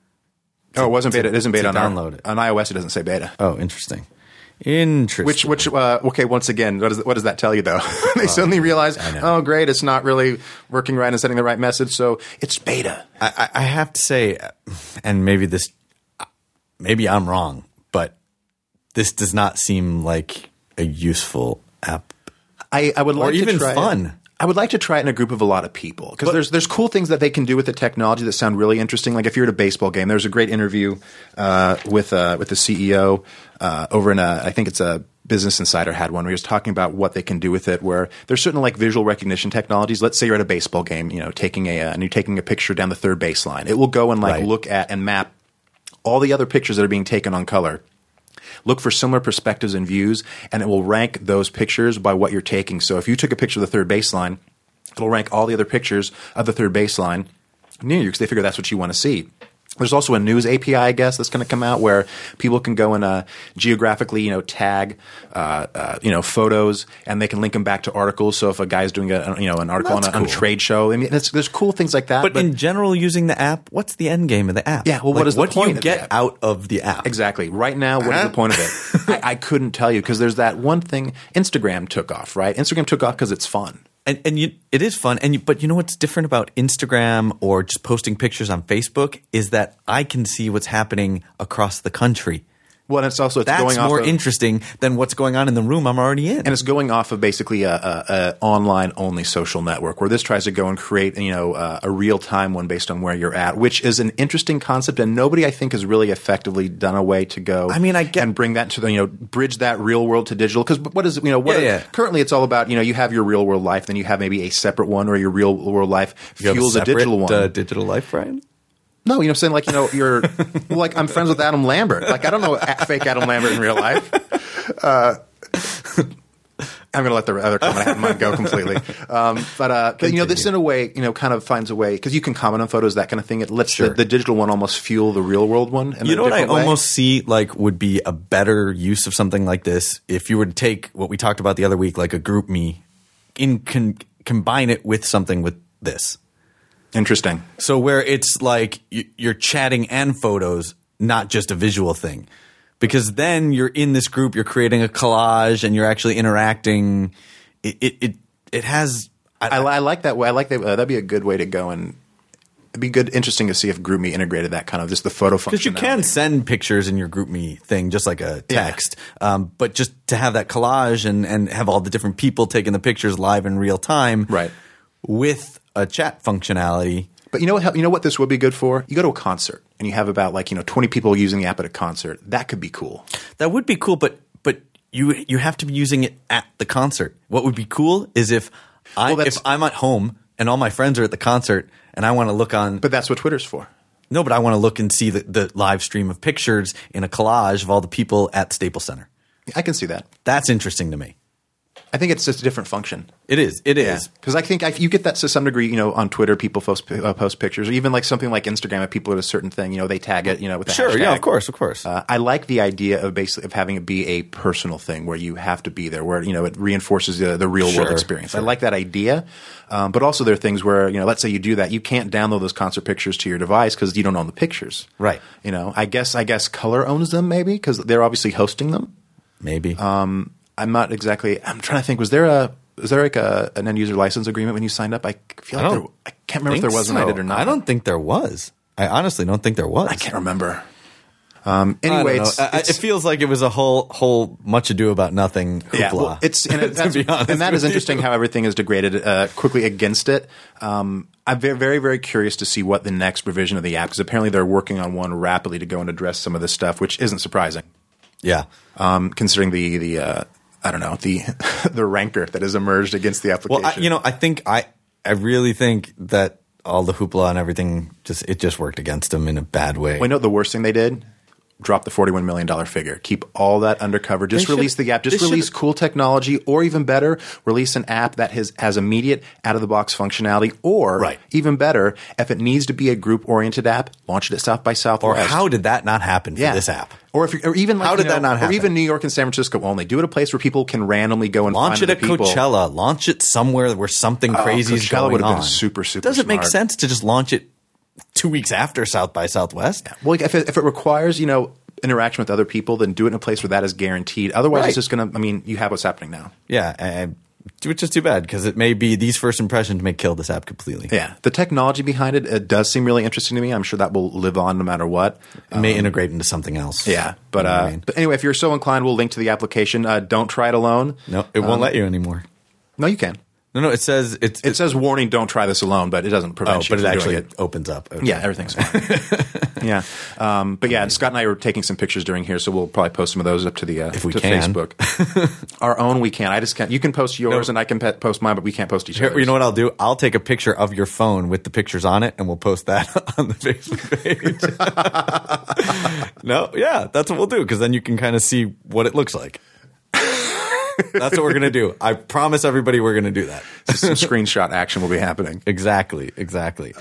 Oh, it wasn't beta. It isn't beta to on, download our, it. on iOS. It doesn't say beta. Oh, interesting. Interesting. Which, which, uh, okay, once again, what does, what does that tell you, though? they suddenly realize, oh, great, it's not really working right and sending the right message, so it's beta. I, I I have to say, and maybe this, maybe I'm wrong, but this does not seem like a useful app. I, I would like Or even to try fun. It. I would like to try it in a group of a lot of people because there's there's cool things that they can do with the technology that sound really interesting. Like if you're at a baseball game, there's a great interview uh, with uh, with the C E O uh, over in a, I think it's a Business Insider had one where he was talking about what they can do with it. Where there's certain like visual recognition technologies. Let's say you're at a baseball game, you know, taking a uh, and you're taking a picture down the third baseline. It will go and like Right. look at and map all the other pictures that are being taken on color. Look for similar perspectives and views, and it will rank those pictures by what you're taking. So if you took a picture of the third baseline, it'll rank all the other pictures of the third baseline near you because they figure that's what you want to see. There's also a news A P I, I guess, that's going to come out where people can go and uh, geographically, you know, tag, uh, uh, you know, photos, and they can link them back to articles. So if a guy's doing a, you know, an article on a, That's on a cool. trade show, I mean, that's, there's cool things like that. But, in general, using the app, what's the end game of the app? Yeah, well, what Like, is the what point do you of the get app? out of the app? Exactly. Right now, what is Huh? the point of it? I, I couldn't tell you because there's that one thing. Instagram took off, right? Instagram took off because it's fun. And and you, it is fun. And you, but you know what's different about Instagram or just posting pictures on Facebook is that I can see what's happening across the country. Well, and it's also it's That's going more off of, interesting than what's going on in the room I'm already in. and it's going off of basically a, a, a online only social network where this tries to go and create you know uh, a real time one based on where you're at, which is an interesting concept, and nobody I think has really effectively done a way to go. I mean, I get- and bring that to the you know bridge that real world to digital because what is you know what Yeah, yeah. currently it's all about you know you have your real world life, then you have maybe a separate one or your real world life You have fuels a, separate, digital one. Uh, digital life, Brian? No, you know what I'm saying? Like, you know, you're well, like I'm friends with Adam Lambert. Like, I don't know a- fake Adam Lambert in real life. Uh, I'm going to let the other comment I have in mind go completely. Um, but, uh, but, you know, this in a way, you know, kind of finds a way because you can comment on photos, that kind of thing. It lets Sure. the, the digital one almost fuel the real world one. In You a know what I different way. almost see like would be a better use of something like this if you were to take what we talked about the other week, like a group me, in con- combine it with something with this. Interesting. So where it's like y- you're chatting and photos, not just a visual thing. Because then you're in this group, you're creating a collage, and you're actually interacting. It it it, it has. I, I like that way. I like that. Uh, that'd be a good way to go, and it'd be good, interesting to see if GroupMe integrated that kind of just the photo function. Because you can send pictures in your GroupMe thing, just like a text. Um, but just to have that collage and, and have all the different people taking the pictures live in real time, Right. with a chat functionality, But you know what? You know what this would be good for? You go to a concert and you have about like you know twenty people using the app at a concert. That could be cool. That would be cool, but but you you have to be using it at the concert. What would be cool is if I Well, if I'm at home and all my friends are at the concert and I want to look on. But that's what Twitter's for. No, but I want to look and see the, the live stream of pictures in a collage of all the people at Staples Center. I can see that. That's interesting to me. I think it's just a different function. It is. It is. Because I think I, you get that to some degree, you know, on Twitter, people post, uh, post pictures, or even like something like Instagram, if people at a certain thing, you know, they tag it, you know, with the Sure. hashtag. Yeah. Of course. Of course. Uh, I like the idea of basically of having it be a personal thing where you have to be there, where you know it reinforces the, the real Sure, world experience. sure. I like that idea, um, but also there are things where you know, let's say you do that, you can't download those concert pictures to your device because you don't own the pictures. Right. You know, I guess I guess Color owns them maybe because they're obviously hosting them. Maybe. Um, I'm not exactly. I'm trying to think. Was there a was there like a, an end user license agreement when you signed up? I feel I like don't there, I can't remember if there was when I did or not. I don't think there was. I honestly don't think there was. I can't remember. Um, I don't anyway, know. it's, I- it's it feels like it was a whole whole much ado about nothing hoopla. yeah. Well, it's and, it, to that's, be honest and that is with interesting you. how everything is degraded uh, quickly against it. Um, I'm very, very, very curious to see what the next revision of the app because apparently they're working on one rapidly to go and address some of this stuff, which isn't surprising. Yeah. Um, considering the the uh, I don't know the the rancor that has emerged against the application. Well, I, you know, I think I I really think that all the hoopla and everything just it just worked against them in a bad way. Well, you know what the worst thing they did? Drop the forty-one million dollars figure. Keep all that undercover. Just They release should- the app. Just they should- release cool technology, or even better, release an app that has, has immediate out-of-the-box functionality, or Right. even better, if it needs to be a group-oriented app, launch it at South by or Southwest. how did that not happen for yeah. this app? Or if, or even like, How you did know, that not Or happen? even New York and San Francisco only. Do it at a place where people can randomly go and Launch it find at other people. Coachella. Launch it somewhere where something crazy is Coachella going would have been on. super, super Does it make smart. sense to just launch it two weeks after South by Southwest? Well, if it, if it requires, you know, interaction with other people, then do it in a place where that is guaranteed. Otherwise, Right. it's just going to. I mean, you have what's happening now. Yeah, and which is too bad because it may be these first impressions may kill this app completely. Yeah, the technology behind it, it does seem really interesting to me. I'm sure that will live on no matter what. It may integrate into something else. Yeah, but You know what uh, I mean? but anyway, if you're so inclined, we'll link to the application. Uh, don't try it alone. no, it won't let you anymore. No, you can. No, no, it says it's It says warning: don't try this alone, but it doesn't prevent oh, you but it from actually doing it. opens up. Okay. Yeah, everything's fine. yeah, um, but yeah, Scott and I were taking some pictures during here, so we'll probably post some of those up to the uh, If we to can. Facebook. Our own, we can. I just can't. You can post yours, No. and I can pe- post mine, but we can't post each Here, other's. you know what I'll do? I'll take a picture of your phone with the pictures on it, and we'll post that on the Facebook page. No, yeah, that's what we'll do because then you can kind of see what it looks like. That's what we're gonna do. I promise everybody we're gonna do that. Some screenshot action will be happening. Exactly, exactly.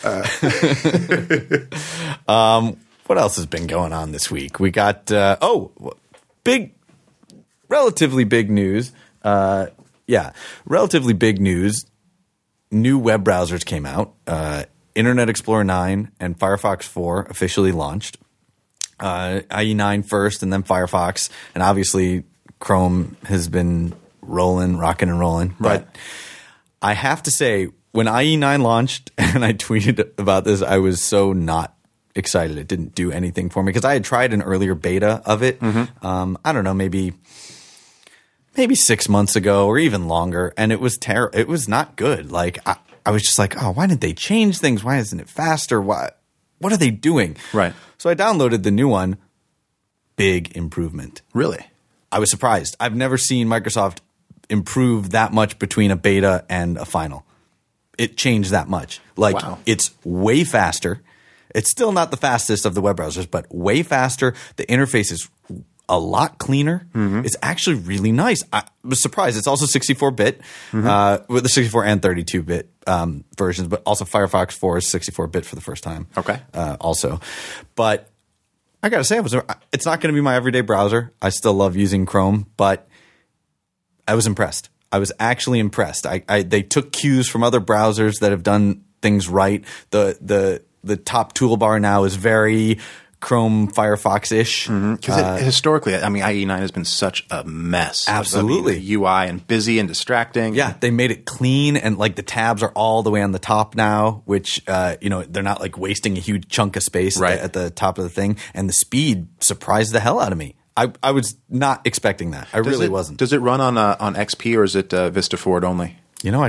um, what else has been going on this week? We got uh, oh, big, relatively big news. Uh, yeah, relatively big news. New web browsers came out. Uh, Internet Explorer nine and Firefox four officially launched. Uh, I E nine first, and then Firefox, and obviously Chrome has been rolling, rocking and rolling. Right. But I have to say, when I E nine launched, and I tweeted about this, I was so not excited. It didn't do anything for me because I had tried an earlier beta of it. Mm-hmm. Um, I don't know, maybe maybe six months ago or even longer, and it was ter- It was not good. Like I, I was just like, oh, why didn't they change things? Why isn't it faster? Why? What are they doing? Right. So I downloaded the new one. Big improvement. Really? I was surprised. I've never seen Microsoft improve that much between a beta and a final. It changed that much. Like Wow. it's way faster. It's still not the fastest of the web browsers, but way faster. The interface is a lot cleaner. Mm-hmm. It's actually really nice. I was surprised. It's also sixty-four bit Mm-hmm. uh, with the sixty-four and thirty-two bit um, versions, but also Firefox four is sixty-four bit for the first time. Okay. Uh, also, but I gotta say, I was. It's not going to be my everyday browser. I still love using Chrome, but I was impressed. I was actually impressed. I, I they took cues from other browsers that have done things right. The the the top toolbar now is very Chrome Firefox ish. Because Uh, historically, I mean, I E nine has been such a mess. Absolutely. I mean, the U I and busy and distracting. Yeah, they made it clean, and like the tabs are all the way on the top now, which uh, you know they're not like wasting a huge chunk of space Right. at, the, at the top of the thing. And the speed surprised the hell out of me. I, I was not expecting that. I Does really it, wasn't. Does it run on uh, on X P or is it uh, Vista Forward only? You know, I don't.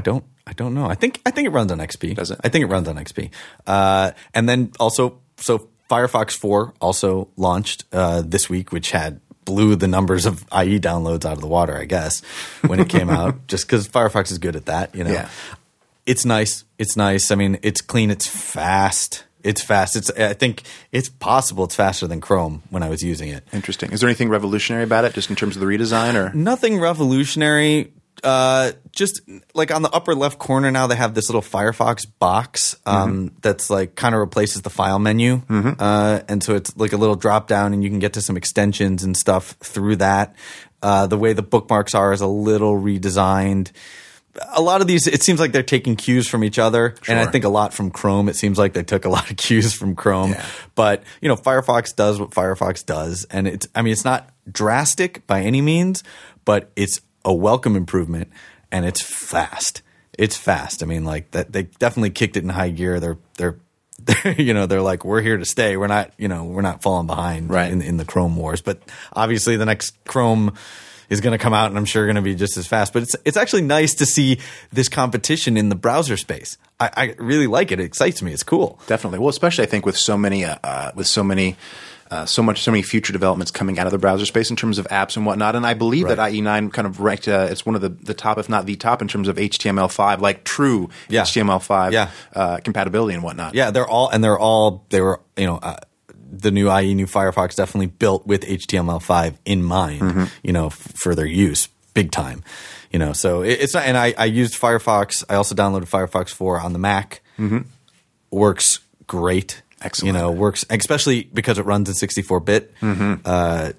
I don't know. I think I think it runs on X P. Does it? I think it runs on X P. Uh, and then also, so Firefox four also launched uh, this week, which had blew the numbers of I E downloads out of the water, I guess, when it came out, just because Firefox is good at that, you know. Yeah. It's nice. It's nice. I mean, it's clean. It's fast. It's fast. It's. I think it's possible it's faster than Chrome when I was using it. Interesting. Is there anything revolutionary about it, just in terms of the redesign, or nothing revolutionary? Uh, just like on the upper left corner now, they have this little Firefox box um, mm-hmm. that's like kind of replaces the file menu, mm-hmm. uh, and so it's like a little drop down, and you can get to some extensions and stuff through that. Uh, the way the bookmarks are is a little redesigned. A lot of these, it seems like they're taking cues from each other, sure. and I think a lot from Chrome. It seems like they took a lot of cues from Chrome, yeah. but you know, Firefox does what Firefox does, and it's. I mean, it's not drastic by any means, but it's a welcome improvement, and it's fast. It's fast. I mean, like that. They definitely kicked it in high gear. They're they're, they're you know they're like, we're here to stay. We're not you know we're not falling behind right. in in the Chrome wars. But obviously, the next Chrome is going to come out, and I'm sure going to be just as fast. But it's it's actually nice to see this competition in the browser space. I, I really like it. It excites me. It's cool. Definitely. Well, especially I think with so many uh, uh, with so many. Uh, so much, so many future developments coming out of the browser space in terms of apps and whatnot, and I believe right. that I E nine kind of ranked. Uh, it's one of the, the top, if not the top, in terms of H T M L five, like true yeah. H T M L five yeah. uh, compatibility and whatnot. Yeah, they're all and they're all they were you know uh, the new I E, new Firefox, definitely built with H T M L five in mind. Mm-hmm. You know, f- for their use, big time. You know, so it, it's not. And I, I used Firefox. I also downloaded Firefox four on the Mac. Mm-hmm. Works great. Excellent. You know, works especially because it runs in sixty-four bit. Mm-hmm. Uh,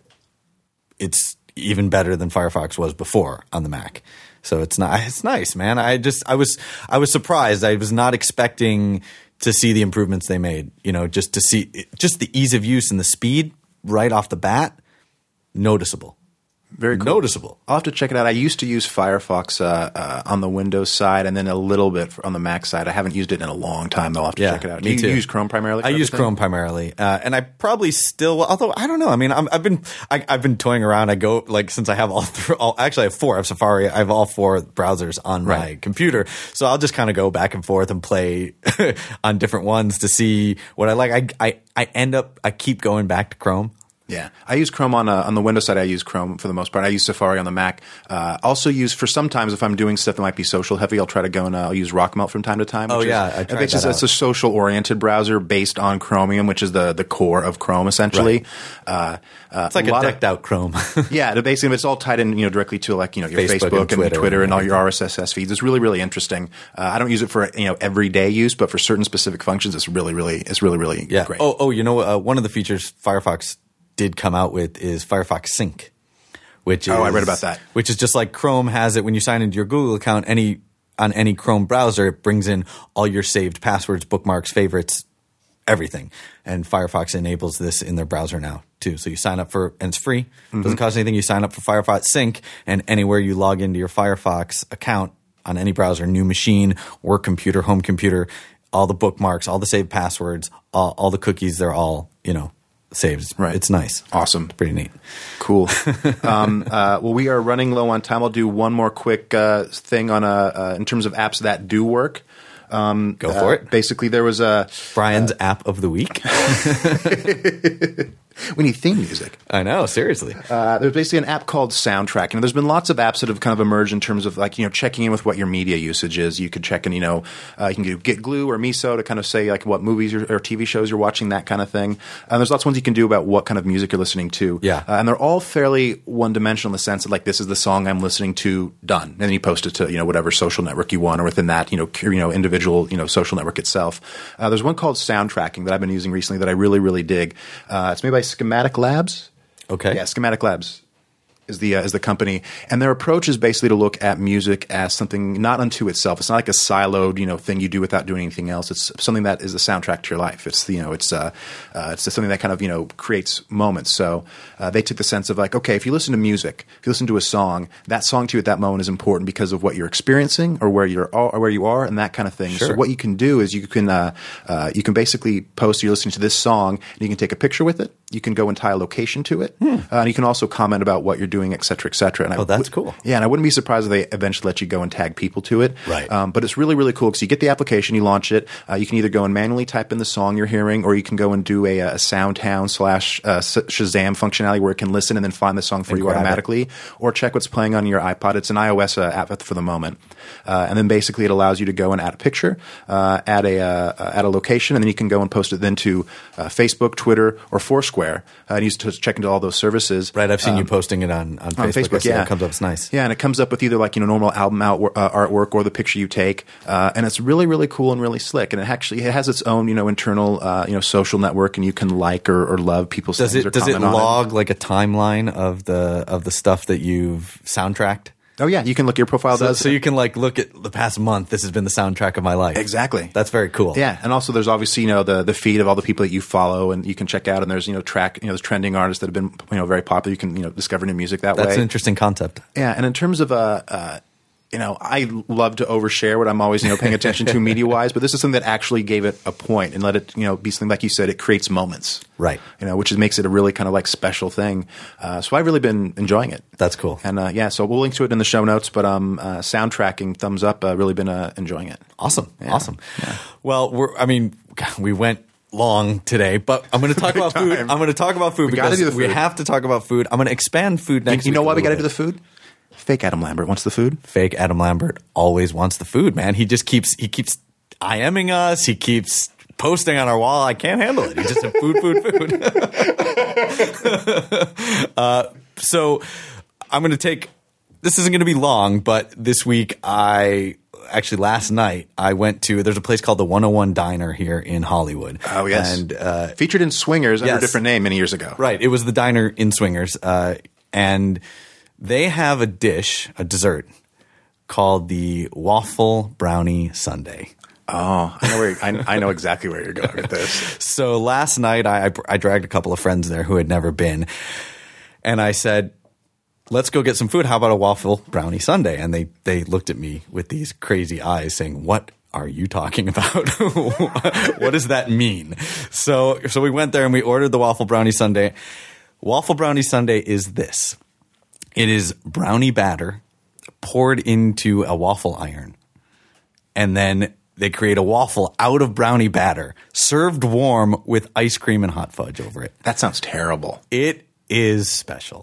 it's even better than Firefox was before on the Mac. So it's not. It's nice, man. I just I was I was surprised. I was not expecting to see the improvements they made. You know, just to see just the ease of use and the speed right off the bat, noticeable. Very cool. Noticeable. I'll have to check it out. I used to use Firefox uh, uh, on the Windows side and then a little bit on the Mac side. I haven't used it in a long time, though. I'll have to yeah, check it out. Me Do you too. use Chrome primarily? I use everything? Chrome primarily, uh, and I probably still. Although I don't know. I mean, I'm, I've been I, I've been toying around. I go like since I have all, th- all actually I have four. I have Safari. I have all four browsers on right. my computer, so I'll just kind of go back and forth and play on different ones to see what I like. I I, I end up I keep going back to Chrome. Yeah, I use Chrome on uh, on the Windows side. I use Chrome for the most part. I use Safari on the Mac. Uh, also use for sometimes if I'm doing stuff that might be social heavy, I'll try to go and uh, I'll use Rockmelt from time to time. Which oh is, yeah, I tried it's, that just, it's a social oriented browser based on Chromium, which is the the core of Chrome essentially. Right. Uh, uh, it's like a, a decked of, out Chrome. yeah, basically it's all tied in, you know, directly to like you know your Facebook, Facebook and, and Twitter, Twitter and all and your R S S feeds. It's really really interesting. Uh, I don't use it for you know everyday use, but for certain specific functions, it's really really it's really really yeah. great. Oh oh, you know uh, one of the features Firefox did come out with is Firefox Sync, which is, oh, I read about that. Which is just like Chrome has it when you sign into your Google account. Any on any Chrome browser, it brings in all your saved passwords, bookmarks, favorites, everything. And Firefox enables this in their browser now too. So you sign up for, and it's free. Mm-hmm. Doesn't cost anything. You sign up for Firefox Sync, and anywhere you log into your Firefox account on any browser, new machine, work computer, home computer, all the bookmarks, all the saved passwords, all, all the cookies, they're all you know. saved. Right. It's nice. Awesome. It's pretty neat. Cool. um, uh, well, we are running low on time. I'll do one more quick uh, thing on a, uh, in terms of apps that do work. Um, Go for uh, it. Basically, there was a Brian's uh, app of the week. We need theme music. I know, seriously. Uh, there's basically an app called Soundtrack, and there's been lots of apps that have kind of emerged in terms of like you know checking in with what your media usage is. You could check in, you know, uh, you can do Get Glue or Miso to kind of say like what movies or, or T V shows you're watching, that kind of thing. And there's lots of ones you can do about what kind of music you're listening to. Yeah, uh, and they're all fairly one dimensional in the sense that like this is the song I'm listening to, done, and then you post it to you know whatever social network you want, or within that you know you know individual you know social network itself. Uh, there's one called Soundtracking that I've been using recently that I really really dig. Uh, it's made by Schematic Labs. Okay. Yeah, Schematic Labs is the uh, is the company, and their approach is basically to look at music as something not unto itself. It's not like a siloed, you know, thing you do without doing anything else. It's something that is the soundtrack to your life. It's you know, it's uh, uh it's something that kind of you know creates moments. So uh, they took the sense of like, okay, if you listen to music, if you listen to a song, that song to you at that moment is important because of what you're experiencing or where you're or where you are and that kind of thing. Sure. So what you can do is you can uh, uh, you can basically post you're listening to this song, and you can take a picture with it. you can go and tie a location to it. Hmm. Uh, and you can also comment about what you're doing, et cetera, et cetera. And oh, I, that's cool. Yeah, and I wouldn't be surprised if they eventually let you go and tag people to it. Right. Um, but it's really, really cool because you get the application, you launch it. Uh, you can either go and manually type in the song you're hearing, or you can go and do a, a SoundHound slash uh, Shazam functionality where it can listen and then find the song for and you automatically, it. Or check what's playing on your iPod. It's an iOS uh, app for the moment. Uh, and then basically it allows you to go and add a picture, uh, add a uh, add a location, and then you can go and post it then to uh, Facebook, Twitter, or Foursquare. Uh, and you to check into all those services. Right, I've seen um, you posting it on, on, on Facebook. Facebook. Yeah, it comes up. It's nice. Yeah, and it comes up with either like you know normal album out, uh, artwork or the picture you take, uh, and it's really really cool and really slick. And it actually it has its own you know internal uh, you know social network, and you can like or, or love people's does things it or does it comment on log it. like a timeline of the of the stuff that you've soundtracked? Oh yeah, you can look at your profile. So, does so you can like look at the past month. This has been the soundtrack of my life. Exactly. That's very cool. Yeah, and also there's obviously you know the the feed of all the people that you follow, and you can check out. And there's you know track you know there's trending artists that have been you know very popular. You can you know discover new music that That's way. That's an interesting concept. Yeah, and in terms of uh, uh you know, I love to overshare what I'm always, you know, paying attention to media-wise, but this is something that actually gave it a point and let it, you know, be something like you said, it creates moments, right? You know, which is, makes it a really kind of like special thing. Uh, so I've really been enjoying it. That's cool. And uh, yeah, so we'll link to it in the show notes. But um, uh, soundtracking, thumbs up. Uh, really been uh, enjoying it. Awesome, yeah. awesome. Yeah. Well, we're, I mean, we went long today, but I'm going to talk about food. I'm going to talk about food we because do the food. we have to talk about food. I'm going to expand food next. You, you know week why we got to bit. do the food? Fake Adam Lambert wants the food. Fake Adam Lambert always wants the food, man. He just keeps he keeps IMing us. He keeps posting on our wall. I can't handle it. He just said food, food, food. uh, so I'm going to take. This isn't going to be long, but this week I actually last night I went to. There's a place called the one oh one Diner here in Hollywood. Oh yes, and uh, featured in Swingers under yes. a different name many years ago. Right, it was the diner in Swingers, uh, and they have a dish, a dessert, called the waffle brownie sundae. Oh, I know where I, I know exactly where you're going with this. So last night I, I dragged a couple of friends there who had never been, and I said, let's go get some food. How about a waffle brownie sundae? And they, they looked at me with these crazy eyes saying, what are you talking about? What does that mean? So, so we went there and we ordered the waffle brownie sundae. Waffle brownie sundae is this. It is brownie batter poured into a waffle iron, and then they create a waffle out of brownie batter, served warm with ice cream and hot fudge over it. That sounds terrible. It is special.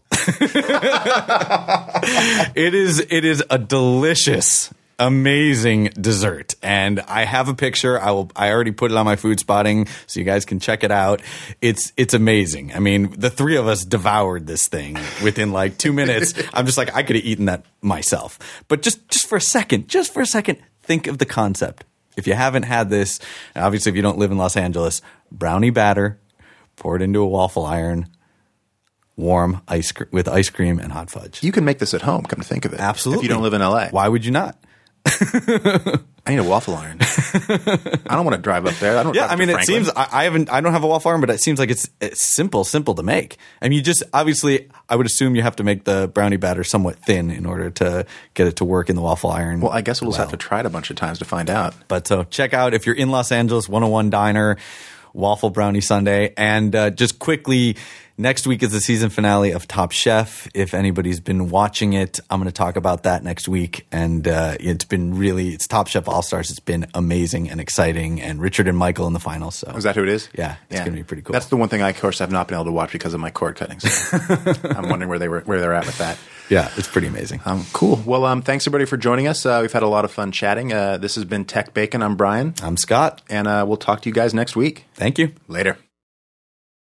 It is it is a delicious, amazing dessert, and I have a picture. I will. I already put it on my Food Spotting, so you guys can check it out. It's it's amazing. I mean, the three of us devoured this thing within like two minutes. I'm just like, I could have eaten that myself. But just just for a second, just for a second, think of the concept. If you haven't had this, obviously, if you don't live in Los Angeles, brownie batter poured into a waffle iron. Warm ice cr- with ice cream and hot fudge. You can make this at home, come to think of it. Absolutely. If you don't live in L A. Why would you not? I need a waffle iron. I don't want to drive up there. I don't Yeah, drive I mean, to it Franklin. seems I, I haven't. I don't have a waffle iron, but it seems like it's, it's simple, simple to make. And you just obviously, I would assume you have to make the brownie batter somewhat thin in order to get it to work in the waffle iron. Well, I guess we'll just well. have to try it a bunch of times to find out. But so check out if you're in Los Angeles, one oh one Diner, waffle brownie sundae, and uh, just quickly. Next week is the season finale of Top Chef. If anybody's been watching it, I'm going to talk about that next week. And uh, it's been really, it's Top Chef All-Stars. It's been amazing and exciting. And Richard and Michael in the finals. So Is that who it is? Yeah, it's yeah. going to be pretty cool. That's the one thing I, of course, have not been able to watch because of my cord cuttings. I'm wondering where they were, where they're at with that. Yeah, it's pretty amazing. Um, cool. Well, um, thanks everybody for joining us. Uh, we've had a lot of fun chatting. Uh, this has been Tech Bacon. I'm Brian. I'm Scott. And uh, we'll talk to you guys next week. Thank you. Later.